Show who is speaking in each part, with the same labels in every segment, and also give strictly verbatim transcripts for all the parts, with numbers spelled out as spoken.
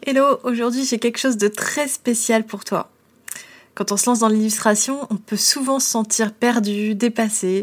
Speaker 1: Hello, aujourd'hui j'ai quelque chose de très spécial pour toi. Quand on se lance dans l'illustration, on peut souvent se sentir perdu, dépassé.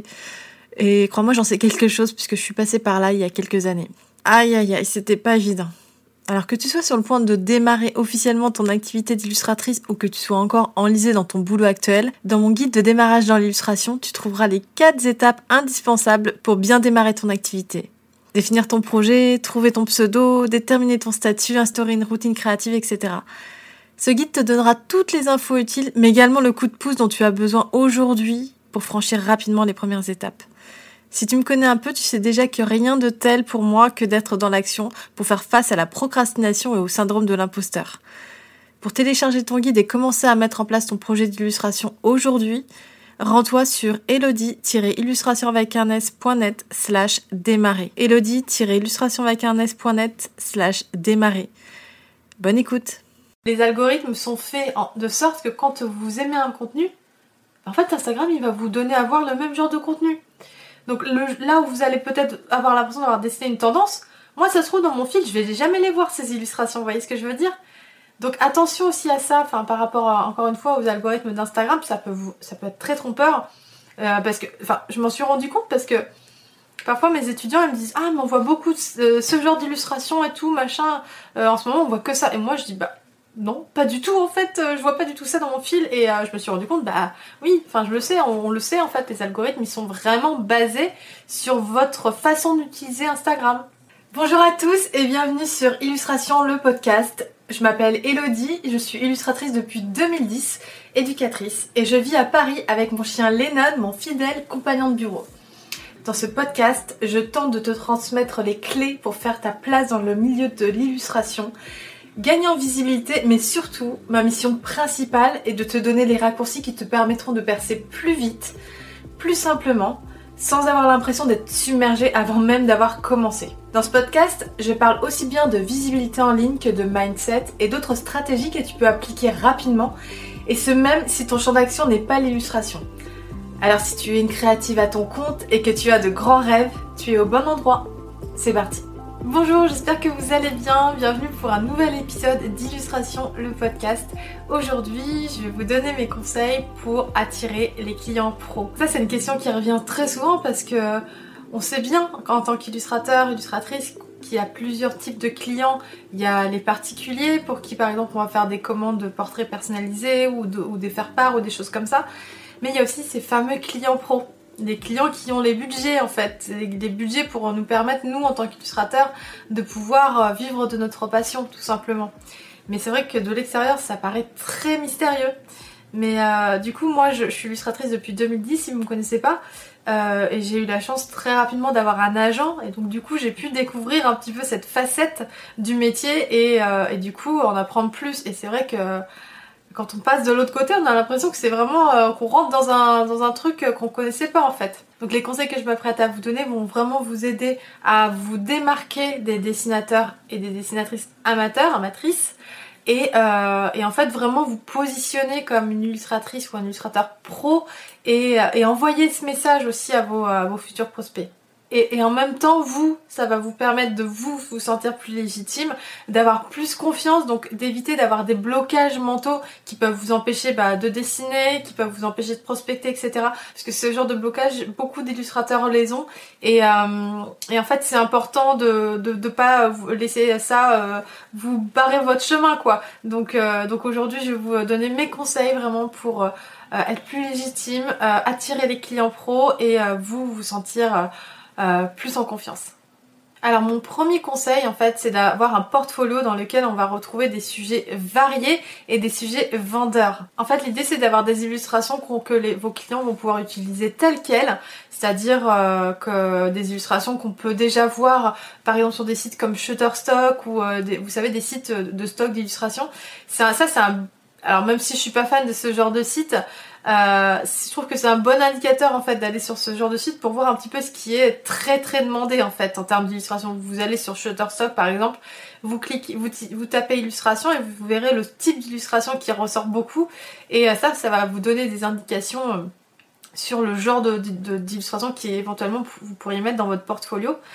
Speaker 1: Et crois-moi, j'en sais quelque chose puisque je suis passée par là il y a quelques années. Aïe aïe aïe, c'était pas évident. Alors que tu sois sur le point de démarrer officiellement ton activité d'illustratrice ou que tu sois encore enlisé dans ton boulot actuel, dans mon guide de démarrage dans l'illustration, tu trouveras les quatre étapes indispensables pour bien démarrer ton activité. Définir ton projet, trouver ton pseudo, déterminer ton statut, instaurer une routine créative, et cetera. Ce guide te donnera toutes les infos utiles, mais également le coup de pouce dont tu as besoin aujourd'hui pour franchir rapidement les premières étapes. Si tu me connais un peu, tu sais déjà que rien de tel pour moi que d'être dans l'action pour faire face à la procrastination et au syndrome de l'imposteur. Pour télécharger ton guide et commencer à mettre en place ton projet d'illustration aujourd'hui, rends-toi sur elodie-illustration avec un s.net slash démarrer. elodie-illustration avec un s.net slash démarrer. Bonne écoute. Les algorithmes sont faits en, de sorte que quand vous aimez un contenu, en fait Instagram il va vous donner à voir le même genre de contenu. Donc le, là où vous allez peut-être avoir l'impression d'avoir dessiné une tendance, moi ça se trouve dans mon fil, je vais jamais les voir ces illustrations, vous voyez ce que je veux dire? Donc attention aussi à ça, enfin par rapport à, encore une fois aux algorithmes d'Instagram, ça peut vous, ça peut être très trompeur, euh, parce que, enfin je m'en suis rendu compte parce que parfois mes étudiants ils me disent ah mais on voit beaucoup de ce, ce genre d'illustration et tout machin, euh, en ce moment on voit que ça, et moi je dis bah non, pas du tout en fait, euh, je vois pas du tout ça dans mon fil et euh, je me suis rendu compte, bah oui, enfin je le sais, on, on le sait en fait, les algorithmes ils sont vraiment basés sur votre façon d'utiliser Instagram. Bonjour à tous et bienvenue sur Illustration, le podcast. Je m'appelle Elodie, je suis illustratrice depuis deux mille dix, éducatrice et je vis à Paris avec mon chien Lennon, mon fidèle compagnon de bureau. Dans ce podcast, je tente de te transmettre les clés pour faire ta place dans le milieu de l'illustration, gagner en visibilité, mais surtout, ma mission principale est de te donner les raccourcis qui te permettront de percer plus vite, plus simplement, sans avoir l'impression d'être submergé avant même d'avoir commencé. Dans ce podcast, je parle aussi bien de visibilité en ligne que de mindset et d'autres stratégies que tu peux appliquer rapidement, et ce même si ton champ d'action n'est pas l'illustration. Alors si tu es une créative à ton compte et que tu as de grands rêves, tu es au bon endroit. C'est parti. Bonjour, j'espère que vous allez bien. Bienvenue pour un nouvel épisode d'Illustration, le podcast. Aujourd'hui, je vais vous donner mes conseils pour attirer les clients pros. Ça, c'est une question qui revient très souvent parce que on sait bien qu'en tant qu'illustrateur, illustratrice, qu'il y a plusieurs types de clients. Il y a les particuliers pour qui, par exemple, on va faire des commandes de portraits personnalisés ou, de, ou des faire-part ou des choses comme ça. Mais il y a aussi ces fameux clients pros. Des clients qui ont les budgets en fait, des budgets pour nous permettre, nous en tant qu'illustrateurs, de pouvoir vivre de notre passion tout simplement. Mais c'est vrai que de l'extérieur ça paraît très mystérieux. Mais euh, du coup moi je, je suis illustratrice depuis deux mille dix si vous ne me connaissez pas, euh, et j'ai eu la chance très rapidement d'avoir un agent et donc du coup j'ai pu découvrir un petit peu cette facette du métier et, euh, et du coup en apprendre plus. Et c'est vrai que quand on passe de l'autre côté, on a l'impression que c'est vraiment euh, qu'on rentre dans un, dans un truc euh, qu'on connaissait pas en fait. Donc les conseils que je m'apprête à vous donner vont vraiment vous aider à vous démarquer des dessinateurs et des dessinatrices amateurs, amatrices, et, euh, et en fait vraiment vous positionner comme une illustratrice ou un illustrateur pro et, et envoyer ce message aussi à vos, à vos futurs prospects. Et, et en même temps, vous, ça va vous permettre de vous vous sentir plus légitime, d'avoir plus confiance, donc d'éviter d'avoir des blocages mentaux qui peuvent vous empêcher bah, de dessiner, qui peuvent vous empêcher de prospecter, et cetera. Parce que ce genre de blocage, beaucoup d'illustrateurs les ont. Et, euh, et en fait, c'est important de de, de pas vous laisser ça euh, vous barrer votre chemin, quoi. Donc, euh, donc aujourd'hui, je vais vous donner mes conseils vraiment pour euh, être plus légitime, euh, attirer les clients pros et euh, vous vous sentir euh, Euh, plus en confiance. Alors mon premier conseil en fait c'est d'avoir un portfolio dans lequel on va retrouver des sujets variés et des sujets vendeurs. En fait l'idée c'est d'avoir des illustrations que les, vos clients vont pouvoir utiliser telles quelles, c'est-à-dire euh, que des illustrations qu'on peut déjà voir par exemple sur des sites comme Shutterstock ou euh, des, vous savez des sites de stock d'illustrations. Ça, ça c'est un... Alors même si je suis pas fan de ce genre de site, Euh, je trouve que c'est un bon indicateur en fait d'aller sur ce genre de site pour voir un petit peu ce qui est très très demandé en fait en termes d'illustration. Vous allez sur Shutterstock par exemple, vous cliquez, vous, vous tapez illustration et vous verrez le type d'illustration qui ressort beaucoup et ça, ça va vous donner des indications sur le genre de, de, d'illustration qui éventuellement vous pourriez mettre dans votre portfolio.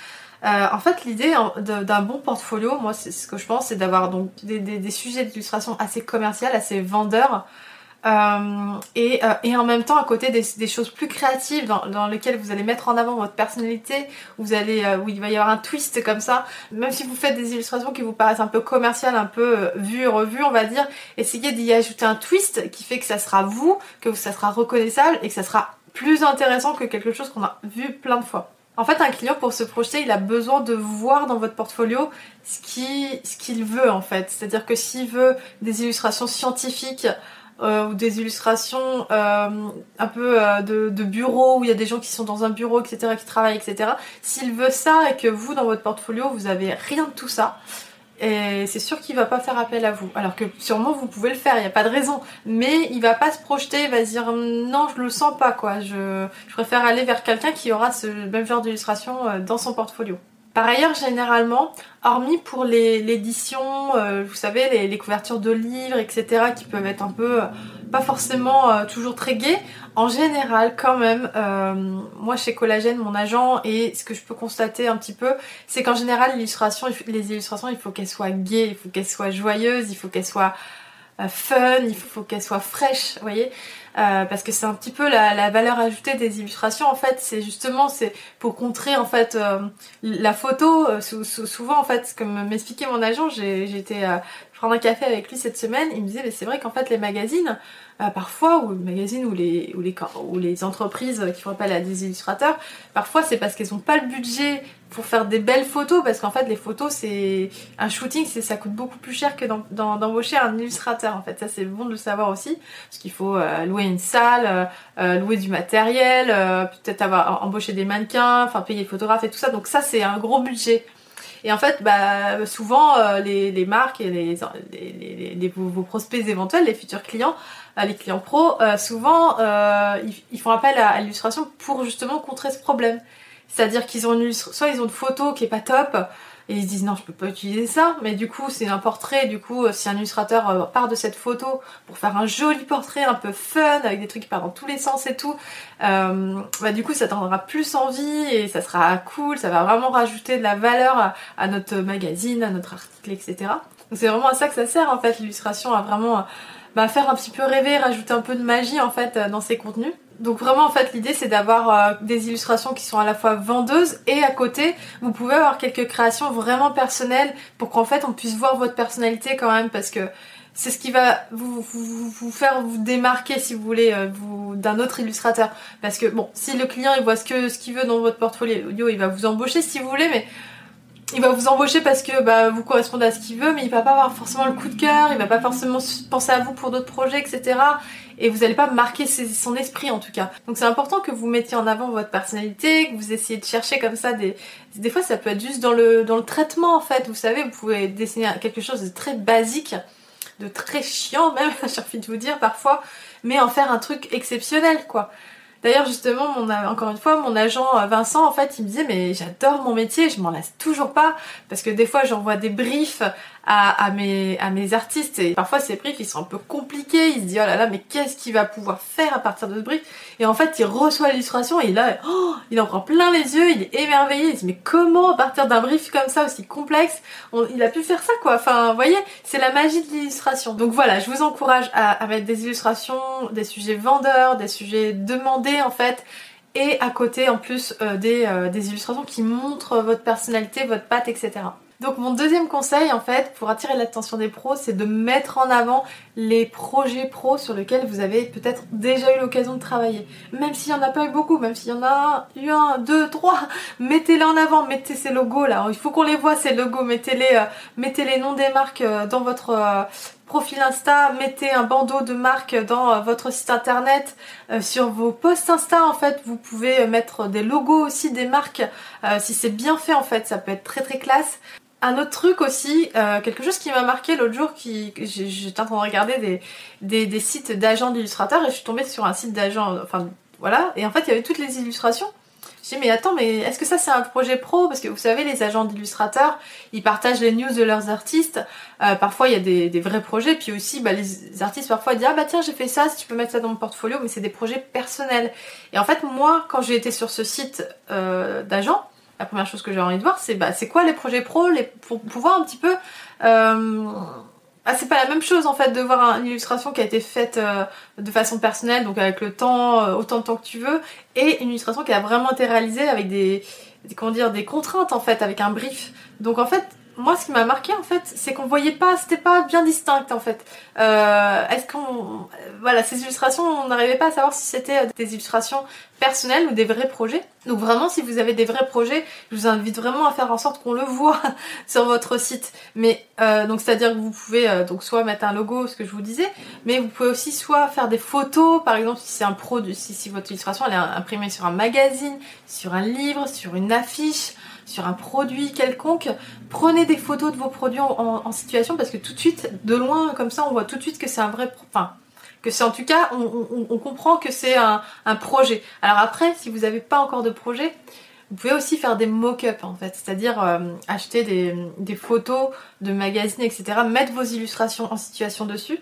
Speaker 1: Euh, en fait, l'idée d'un bon portfolio, moi, c'est ce que je pense, c'est d'avoir donc des, des, des sujets d'illustration assez commerciales, assez vendeurs, euh, et, euh, et en même temps à côté des, des choses plus créatives dans, dans lesquelles vous allez mettre en avant votre personnalité, où vous allez, euh, où il va y avoir un twist comme ça. Même si vous faites des illustrations qui vous paraissent un peu commerciales, un peu euh, vues et revues, on va dire, essayez d'y ajouter un twist qui fait que ça sera vous, que ça sera reconnaissable et que ça sera plus intéressant que quelque chose qu'on a vu plein de fois. En fait, un client, pour se projeter, il a besoin de voir dans votre portfolio ce qu'il ce qu'il veut, en fait. C'est-à-dire que s'il veut des illustrations scientifiques euh, ou des illustrations euh, un peu euh, de, de bureau, où il y a des gens qui sont dans un bureau, et cetera, qui travaillent, et cetera. S'il veut ça et que vous, dans votre portfolio, vous avez rien de tout ça, et c'est sûr qu'il va pas faire appel à vous. Alors que sûrement vous pouvez le faire, il n'y a pas de raison. Mais il va pas se projeter, il va se dire non, je le sens pas quoi. Je, je préfère aller vers quelqu'un qui aura ce même genre d'illustration dans son portfolio. Par ailleurs, généralement, hormis pour l'édition, euh, vous savez, les, les couvertures de livres, et cetera, qui peuvent être un peu, euh, pas forcément euh, toujours très gaies, en général, quand même, euh, moi chez Collagène, mon agent, et ce que je peux constater un petit peu, c'est qu'en général, l'illustration, les illustrations, il faut qu'elles soient gaies, il faut qu'elles soient joyeuses, il faut qu'elles soient euh, fun, il faut qu'elles soient fraîches, vous voyez. Euh, parce que c'est un petit peu la, la valeur ajoutée des illustrations en fait, c'est justement c'est pour contrer en fait euh, la photo. Euh, sou, sou, souvent en fait, comme m'expliquait mon agent, j'ai été euh, prendre un café avec lui cette semaine, il me disait mais c'est vrai qu'en fait les magazines euh, parfois, ou les magazines ou les, ou les, ou les entreprises qui font appel à des illustrateurs, parfois c'est parce qu'elles n'ont pas le budget pour faire des belles photos, parce qu'en fait les photos c'est un shooting, ça coûte beaucoup plus cher que d'embaucher un illustrateur en fait. Ça c'est bon de le savoir aussi, parce qu'il faut euh, louer une salle, euh, louer du matériel, euh, peut-être avoir embauché des mannequins, enfin payer les photographes et tout ça, donc ça c'est un gros budget. Et en fait, bah, souvent, euh, les, les marques et les, les, les, les vos, vos prospects éventuels, les futurs clients, euh, les clients pros, euh, souvent, euh, ils, ils font appel à, à l'illustration pour justement contrer ce problème. C'est-à-dire qu'ils ont une soit ils ont une photo qui est pas top, et ils se disent non, je peux pas utiliser ça, mais du coup c'est un portrait, du coup si un illustrateur euh, part de cette photo pour faire un joli portrait un peu fun avec des trucs qui partent dans tous les sens et tout, euh, bah du coup ça t'en donnera plus envie et ça sera cool, ça va vraiment rajouter de la valeur à, à notre magazine, à notre article, et cetera. Donc c'est vraiment à ça que ça sert en fait, l'illustration, à vraiment bah, faire un petit peu rêver, rajouter un peu de magie en fait dans ses contenus. Donc vraiment en fait l'idée c'est d'avoir euh, des illustrations qui sont à la fois vendeuses, et à côté vous pouvez avoir quelques créations vraiment personnelles pour qu'en fait on puisse voir votre personnalité quand même, parce que c'est ce qui va vous, vous, vous faire vous démarquer si vous voulez euh, vous d'un autre illustrateur. Parce que bon, si le client il voit ce que ce qu'il veut dans votre portfolio, il va vous embaucher si vous voulez, mais il va vous embaucher parce que bah, vous correspondez à ce qu'il veut, mais il va pas avoir forcément le coup de cœur, il va pas forcément penser à vous pour d'autres projets, et cetera. Et vous n'allez pas marquer ses, son esprit en tout cas. Donc c'est important que vous mettiez en avant votre personnalité, que vous essayez de chercher comme ça des... Des fois ça peut être juste dans le, dans le traitement en fait, vous savez, vous pouvez dessiner quelque chose de très basique, de très chiant même, j'ai envie de vous dire parfois, mais en faire un truc exceptionnel quoi. D'ailleurs justement, mon, encore une fois, mon agent Vincent, en fait, il me disait mais j'adore mon métier, je m'en lasse toujours pas, parce que des fois j'envoie des briefs à, à, mes, à mes artistes, et parfois ces briefs ils sont un peu compliqués, il se dit oh là là mais qu'est-ce qu'il va pouvoir faire à partir de ce brief, et en fait il reçoit l'illustration et là oh, il en prend plein les yeux, il est émerveillé, il se dit mais comment à partir d'un brief comme ça aussi complexe, on, il a pu faire ça quoi, enfin vous voyez, c'est la magie de l'illustration. Donc voilà, je vous encourage à, à mettre des illustrations, des sujets vendeurs, des sujets demandés en fait, et à côté en plus euh, des, euh, des illustrations qui montrent votre personnalité, votre patte, et cetera. Donc mon deuxième conseil en fait pour attirer l'attention des pros, c'est de mettre en avant les projets pros sur lesquels vous avez peut-être déjà eu l'occasion de travailler. Même s'il n'y en a pas eu beaucoup, même s'il y en a eu un, deux, trois, mettez-les en avant, mettez ces logos là. Il faut qu'on les voit ces logos, mettez-les, euh, mettez les noms des marques euh, dans votre euh, profil Insta, mettez un bandeau de marque dans euh, votre site internet, euh, sur vos posts Insta en fait, vous pouvez mettre des logos aussi des marques, euh, si c'est bien fait en fait, ça peut être très très classe. Un autre truc aussi, euh, quelque chose qui m'a marqué l'autre jour, qui j'étais en train de regarder des, des, des sites d'agents d'illustrateurs et je suis tombée sur un site d'agents, enfin voilà, et en fait il y avait toutes les illustrations. Je dis mais attends, mais est-ce que ça c'est un projet pro? Parce que vous savez, les agents d'illustrateurs, ils partagent les news de leurs artistes, euh, parfois il y a des, des vrais projets, puis aussi bah, les artistes parfois disent ah bah tiens j'ai fait ça, si tu peux mettre ça dans mon portfolio, mais c'est des projets personnels. Et en fait moi, quand j'ai été sur ce site euh, d'agents, la première chose que j'ai envie de voir, c'est bah, c'est quoi les projets pro, les, pour pouvoir un petit peu... Euh, ah, c'est pas la même chose en fait de voir une illustration qui a été faite euh, de façon personnelle, donc avec le temps, euh, autant de temps que tu veux, et une illustration qui a vraiment été réalisée avec des, des, comment dire, des contraintes en fait, avec un brief. Donc en fait, moi ce qui m'a marqué en fait, c'est qu'on voyait pas, c'était pas bien distinct en fait. Euh, est-ce qu'on... Voilà, ces illustrations, on n'arrivait pas à savoir si c'était des illustrations personnelles ou des vrais projets. Donc vraiment, si vous avez des vrais projets, je vous invite vraiment à faire en sorte qu'on le voit sur votre site. Mais euh, donc c'est-à-dire que vous pouvez euh, donc soit mettre un logo, ce que je vous disais, mais vous pouvez aussi soit faire des photos, par exemple si c'est un produit, si, si votre illustration elle est imprimée sur un magazine, sur un livre, sur une affiche, sur un produit quelconque, prenez des photos de vos produits en, en, en situation, parce que tout de suite, de loin comme ça, on voit tout de suite que c'est un vrai... Enfin, que c'est en tout cas, on, on, on comprend que c'est un, un projet. Alors après, si vous n'avez pas encore de projet, vous pouvez aussi faire des mock-ups en fait, c'est-à-dire euh, acheter des, des photos de magazines, et cetera, mettre vos illustrations en situation dessus.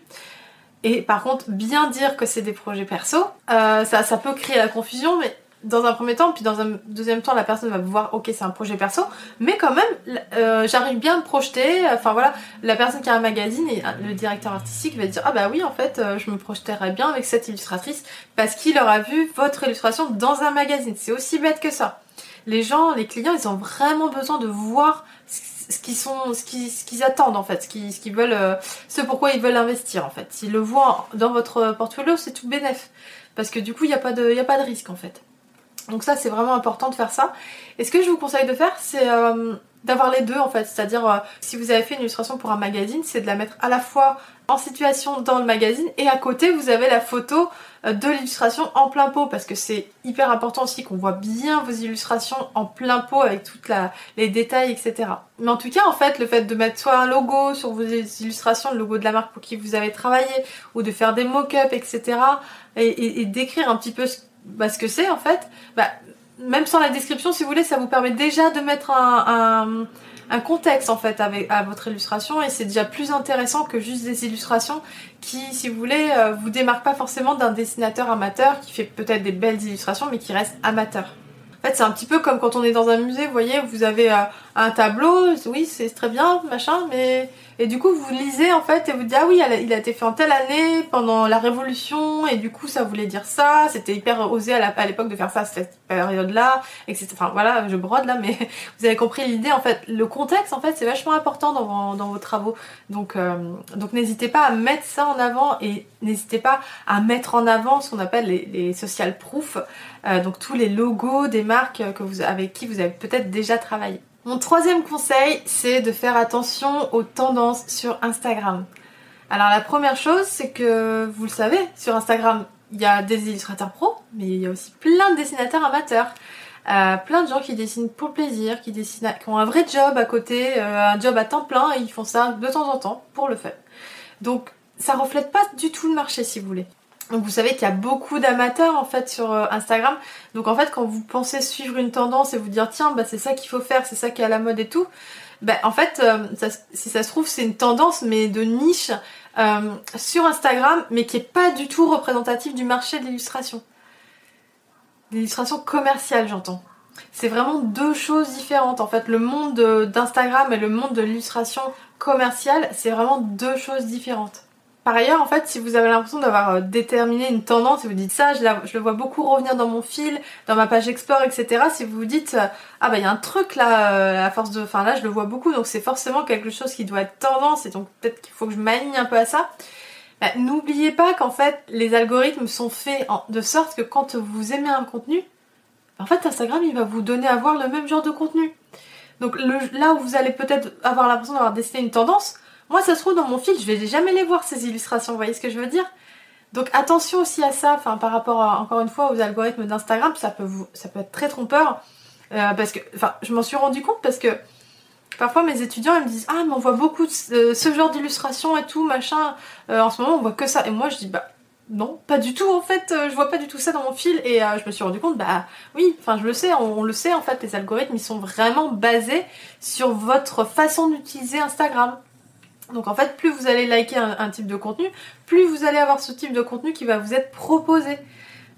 Speaker 1: Et par contre, bien dire que c'est des projets perso, euh, ça, ça peut créer la confusion, mais dans un premier temps, puis dans un deuxième temps, la personne va voir, ok, c'est un projet perso, mais quand même, euh, j'arrive bien à me projeter. Enfin voilà, la personne qui a un magazine et le directeur artistique va dire, ah bah oui, en fait, euh, je me projeterais bien avec cette illustratrice parce qu'il aura vu votre illustration dans un magazine. C'est aussi bête que ça. Les gens, les clients, ils ont vraiment besoin de voir ce qu'ils sont, ce qu'ils, ce qu'ils attendent en fait, ce qu'ils, ce qu'ils veulent, euh, ce pourquoi ils veulent investir en fait. S'ils le voient dans votre portfolio, c'est tout bénef, parce que du coup, il n'y a pas de, il y a pas de risque en fait. Donc ça, c'est vraiment important de faire ça. Et ce que je vous conseille de faire, c'est euh, d'avoir les deux en fait. C'est-à-dire, euh, si vous avez fait une illustration pour un magazine, c'est de la mettre à la fois en situation dans le magazine et à côté, vous avez la photo euh, de l'illustration en plein pot. Parce que c'est hyper important aussi qu'on voit bien vos illustrations en plein pot avec tous les détails, et cetera. Mais en tout cas, en fait, le fait de mettre soit un logo sur vos illustrations, le logo de la marque pour qui vous avez travaillé, ou de faire des mock-ups, et cetera. Et, et, et d'écrire un petit peu ce Bah, ce que c'est en fait, bah, même sans la description si vous voulez, ça vous permet déjà de mettre un, un, un contexte en fait avec, à votre illustration, et c'est déjà plus intéressant que juste des illustrations qui, si vous voulez, euh, vous démarquent pas forcément d'un dessinateur amateur qui fait peut-être des belles illustrations mais qui reste amateur. En fait, c'est un petit peu comme quand on est dans un musée, vous voyez, vous avez euh, un tableau, oui, c'est très bien, machin, mais... Et du coup, vous lisez, en fait, et vous dites, ah oui, il a été fait en telle année, pendant la Révolution, et du coup, ça voulait dire ça, c'était hyper osé à l'époque de faire ça à cette période-là, et cetera. Enfin, voilà, je brode là, mais vous avez compris l'idée, en fait. Le contexte, en fait, c'est vachement important dans vos, dans vos travaux. Donc, euh, donc n'hésitez pas à mettre ça en avant, et n'hésitez pas à mettre en avant ce qu'on appelle les, les social proof, euh, donc tous les logos des marques que vous, avec qui vous avez peut-être déjà travaillé. Mon troisième conseil, c'est de faire attention aux tendances sur Instagram. Alors la première chose, c'est que, vous le savez, sur Instagram, il y a des illustrateurs pros, mais il y a aussi plein de dessinateurs amateurs. Euh, plein de gens qui dessinent pour le plaisir, qui, dessinent, qui ont un vrai job à côté, euh, un job à temps plein, et ils font ça de temps en temps, pour le fun. Donc ça reflète pas du tout le marché, si vous voulez. Donc vous savez qu'il y a beaucoup d'amateurs en fait sur Instagram. Donc en fait quand vous pensez suivre une tendance et vous dire tiens bah c'est ça qu'il faut faire, c'est ça qui est à la mode et tout, bah en fait euh, ça, si ça se trouve c'est une tendance mais de niche euh, sur Instagram, mais qui est pas du tout représentative du marché de l'illustration. L'illustration commerciale j'entends. C'est vraiment deux choses différentes en fait. Le monde d'Instagram et le monde de l'illustration commerciale, c'est vraiment deux choses différentes. Par ailleurs, en fait, si vous avez l'impression d'avoir déterminé une tendance et vous dites ça, je, la, je le vois beaucoup revenir dans mon fil, dans ma page Explore, et cetera. Si vous vous dites ah bah il y a un truc là, à force de, enfin là je le vois beaucoup, donc c'est forcément quelque chose qui doit être tendance et donc peut-être qu'il faut que je m'aligne un peu à ça. Bah, n'oubliez pas qu'en fait les algorithmes sont faits en, de sorte que quand vous aimez un contenu, en fait Instagram il va vous donner à voir le même genre de contenu. Donc le, là où vous allez peut-être avoir l'impression d'avoir dessiné une tendance, moi, ça se trouve dans mon fil, je vais jamais les voir ces illustrations, vous voyez ce que je veux dire? Donc attention aussi à ça, enfin par rapport à, encore une fois aux algorithmes d'Instagram, ça peut vous, ça peut être très trompeur, euh, parce que, enfin, je m'en suis rendu compte parce que parfois mes étudiants ils me disent ah mais on voit beaucoup de euh, ce genre d'illustrations et tout machin, euh, en ce moment on voit que ça, et moi je dis bah non, pas du tout en fait, euh, je vois pas du tout ça dans mon fil, et euh, je me suis rendu compte bah oui, enfin je le sais, on, on le sait en fait, les algorithmes ils sont vraiment basés sur votre façon d'utiliser Instagram. Donc en fait, plus vous allez liker un, un type de contenu, plus vous allez avoir ce type de contenu qui va vous être proposé.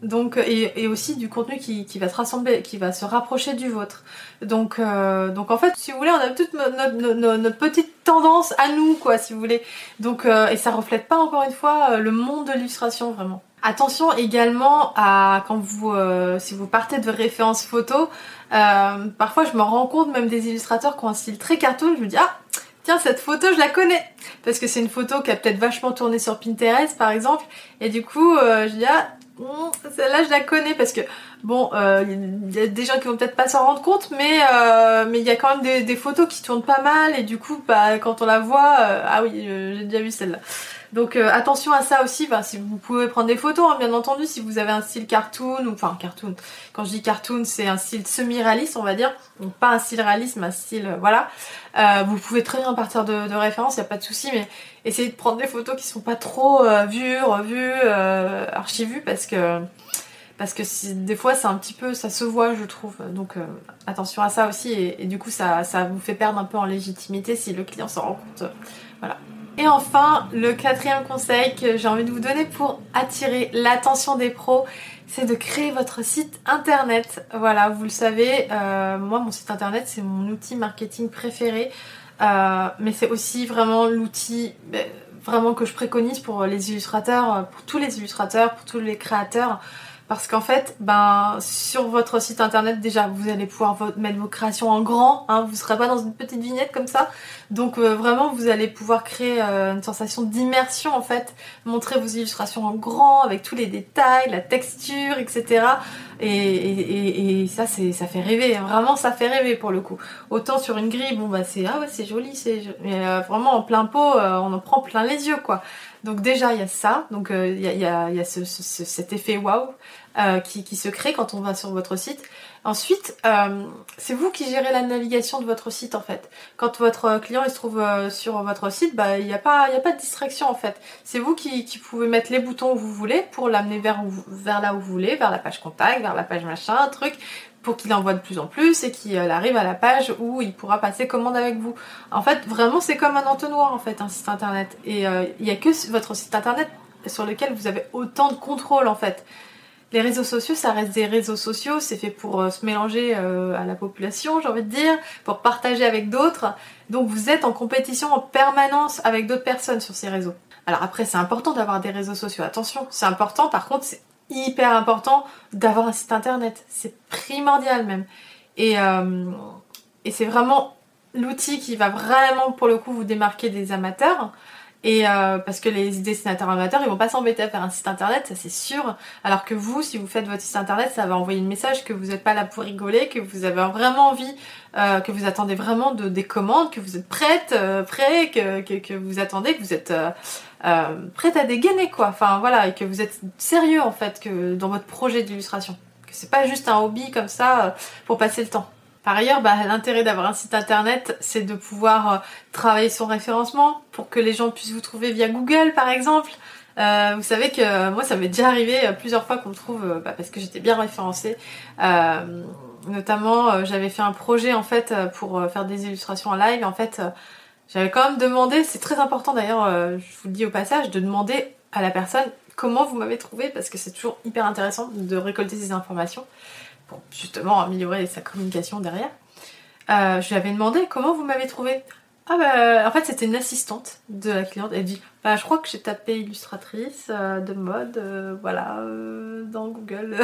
Speaker 1: Donc et, et aussi du contenu qui, qui va se rassembler, qui va se rapprocher du vôtre. Donc euh, donc en fait, si vous voulez, on a toute notre, notre, notre, notre petite tendance à nous, quoi, si vous voulez. Donc euh, et ça reflète pas encore une fois le monde de l'illustration vraiment. Attention également à quand vous euh, si vous partez de références photos, euh, parfois je me rends compte même des illustrateurs qui ont un style très cartoon, je me dis ah tiens, cette photo, je la connais. Parce que c'est une photo qui a peut-être vachement tourné sur Pinterest, par exemple. Et du coup, euh, je dis, ah, celle-là, je la connais. Parce que, bon, il euh, y a des gens qui vont peut-être pas s'en rendre compte, mais euh, mais il y a quand même des, des photos qui tournent pas mal. Et du coup, bah, quand on la voit, euh, ah oui, euh, j'ai déjà vu celle-là. Donc euh, attention à ça aussi, bah, si vous pouvez prendre des photos, hein, bien entendu, si vous avez un style cartoon, ou enfin cartoon, quand je dis cartoon, c'est un style semi-réaliste, on va dire, donc pas un style réaliste, mais un style, euh, voilà, euh, vous pouvez très bien partir de, de références, il n'y a pas de souci, mais essayez de prendre des photos qui sont pas trop euh, vues, revues, euh, archivues, parce que parce que si, des fois c'est un petit peu, ça se voit je trouve, donc euh, attention à ça aussi, et, et du coup ça, ça vous fait perdre un peu en légitimité si le client s'en rend compte, euh, voilà. Et enfin, le quatrième conseil que j'ai envie de vous donner pour attirer l'attention des pros, c'est de créer votre site internet. Voilà, vous le savez, euh, moi mon site internet c'est mon outil marketing préféré, euh, mais c'est aussi vraiment l'outil euh, vraiment que je préconise pour les illustrateurs, pour tous les illustrateurs, pour tous les créateurs. Parce qu'en fait, ben, sur votre site internet, déjà, vous allez pouvoir mettre vos créations en grand, hein, vous ne serez pas dans une petite vignette comme ça. Donc euh, vraiment, vous allez pouvoir créer euh, une sensation d'immersion en fait, montrer vos illustrations en grand, avec tous les détails, la texture, et cetera. Et, et, et, et ça, c'est, ça fait rêver, vraiment ça fait rêver pour le coup. Autant sur une grille, bon bah c'est, ah ouais, c'est joli, c'est joli. Mais euh, vraiment en plein pot, euh, on en prend plein les yeux quoi. Donc déjà il y a ça, donc il euh, y a, y a, y a ce, ce, ce, cet effet waouh euh, qui, qui se crée quand on va sur votre site. Ensuite, euh, c'est vous qui gérez la navigation de votre site en fait. Quand votre client il se trouve euh, sur votre site, bah il n'y a pas, il y a pas de distraction en fait. C'est vous qui, qui pouvez mettre les boutons où vous voulez pour l'amener vers, vers là où vous voulez, vers la page contact, vers la page machin, un truc, pour qu'il envoie de plus en plus et qu'il arrive à la page où il pourra passer commande avec vous. En fait, vraiment, c'est comme un entonnoir en fait, un site internet. Et euh, il n'y a que votre site internet sur lequel vous avez autant de contrôle en fait. Les réseaux sociaux, ça reste des réseaux sociaux, c'est fait pour euh, se mélanger euh, à la population, j'ai envie de dire, pour partager avec d'autres. Donc vous êtes en compétition en permanence avec d'autres personnes sur ces réseaux. Alors après, c'est important d'avoir des réseaux sociaux, attention, c'est important, par contre, c'est hyper important d'avoir un site internet, c'est primordial même. Et, euh, et c'est vraiment l'outil qui va vraiment pour le coup vous démarquer des amateurs. Et euh, parce que les dessinateurs amateurs ils vont pas s'embêter à faire un site internet, ça c'est sûr, alors que vous, si vous faites votre site internet, ça va envoyer le message que vous n'êtes pas là pour rigoler, que vous avez vraiment envie, euh, que vous attendez vraiment de, des commandes, que vous êtes prête, euh, prêt, que, que, que vous attendez, que vous êtes euh, euh, prête à dégainer quoi, enfin voilà, et que vous êtes sérieux en fait que dans votre projet d'illustration, que c'est pas juste un hobby comme ça euh, pour passer le temps. Par ailleurs, bah, l'intérêt d'avoir un site internet, c'est de pouvoir euh, travailler son référencement pour que les gens puissent vous trouver via Google, par exemple. Euh, vous savez que euh, moi, ça m'est déjà arrivé euh, plusieurs fois qu'on me trouve, euh, bah, parce que j'étais bien référencée. Euh, notamment, euh, j'avais fait un projet en fait euh, pour euh, faire des illustrations en live. En fait, euh, j'avais quand même demandé, c'est très important d'ailleurs, euh, je vous le dis au passage, de demander à la personne comment vous m'avez trouvé, parce que c'est toujours hyper intéressant de récolter ces informations. Pour justement améliorer sa communication derrière. Euh, je lui avais demandé comment vous m'avez trouvé. Ah bah en fait c'était une assistante de la cliente. Elle dit bah je crois que j'ai tapé illustratrice euh, de mode, euh, voilà, euh, dans Google.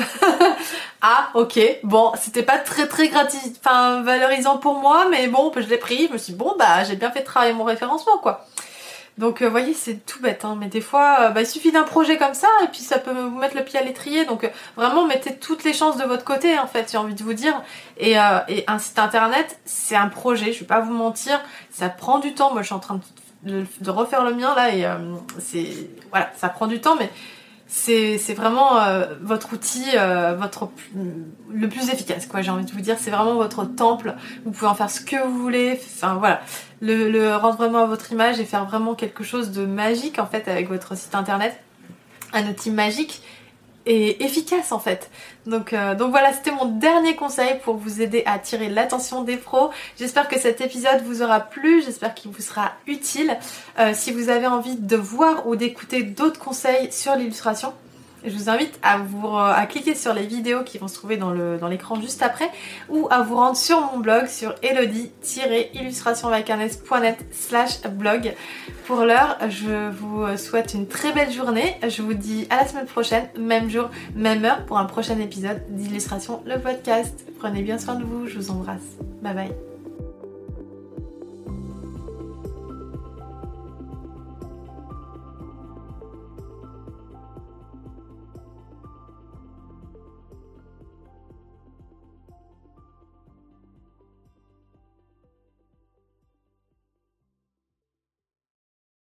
Speaker 1: Ah ok, bon c'était pas très très gratis, enfin valorisant pour moi, mais bon je l'ai pris. Je me suis dit bon bah j'ai bien fait de travailler mon référencement quoi. Donc vous euh, voyez c'est tout bête hein, mais des fois euh, bah, il suffit d'un projet comme ça et puis ça peut vous mettre le pied à l'étrier, donc euh, vraiment mettez toutes les chances de votre côté en fait, j'ai envie de vous dire. Et, euh, et un site internet c'est un projet, je vais pas vous mentir, ça prend du temps. Moi je suis en train de, de refaire le mien là et euh, c'est voilà, ça prend du temps, mais c'est c'est vraiment euh, votre outil, euh, votre le plus efficace quoi, j'ai envie de vous dire. C'est vraiment votre temple, vous pouvez en faire ce que vous voulez, enfin voilà, le, le rendre vraiment à votre image et faire vraiment quelque chose de magique en fait avec votre site internet, un outil magique et efficace en fait. Donc, euh, donc voilà, c'était mon dernier conseil pour vous aider à attirer l'attention des pros. J'espère que cet épisode vous aura plu, j'espère qu'il vous sera utile. Euh, si vous avez envie de voir ou d'écouter d'autres conseils sur l'illustration, Je vous invite à, vous, à cliquer sur les vidéos qui vont se trouver dans, le, dans l'écran juste après ou à vous rendre sur mon blog sur elodie tiret illustration vacarnes point net slash blog. Pour l'heure, je vous souhaite une très belle journée. Je vous dis à la semaine prochaine, même jour, même heure pour un prochain épisode d'Illustration le podcast. Prenez bien soin de vous, je vous embrasse. Bye bye.